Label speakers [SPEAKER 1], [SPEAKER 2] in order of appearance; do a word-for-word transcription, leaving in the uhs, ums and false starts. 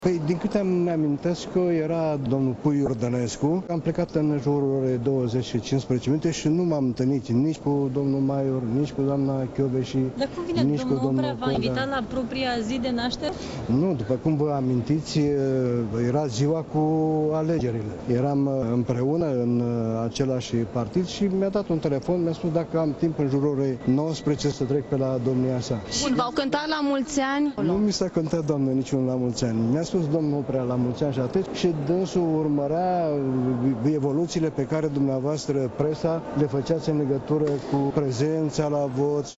[SPEAKER 1] Păi, din câte îmi amintesc, era domnul Puiu Ordănescu. Am plecat în jurul orei douăzeci și cincisprezece minute și nu m-am întâlnit nici cu domnul Maior, nici cu doamna Chioveși,
[SPEAKER 2] Dar cum vine,
[SPEAKER 1] nici
[SPEAKER 2] domnul
[SPEAKER 1] cu domnul
[SPEAKER 2] Oprea v-a invitat la propria zi de naștere?
[SPEAKER 1] Nu, după cum vă amintiți, era ziua cu alegerile. Eram împreună în același partid și mi-a dat un telefon, mi-a spus dacă am timp în jurul orei nouăsprezece să trec pe la domnia sa.
[SPEAKER 3] Bun, v-au cântat la mulți ani?
[SPEAKER 1] Nu mi s-a cântat, doamnă, niciun la mulți ani. Mi-a spus domnul Oprea la mulți ani și atât și dânsul urmărea evoluțiile pe care dumneavoastră, presa, le făceați în legătură cu prezența la vot.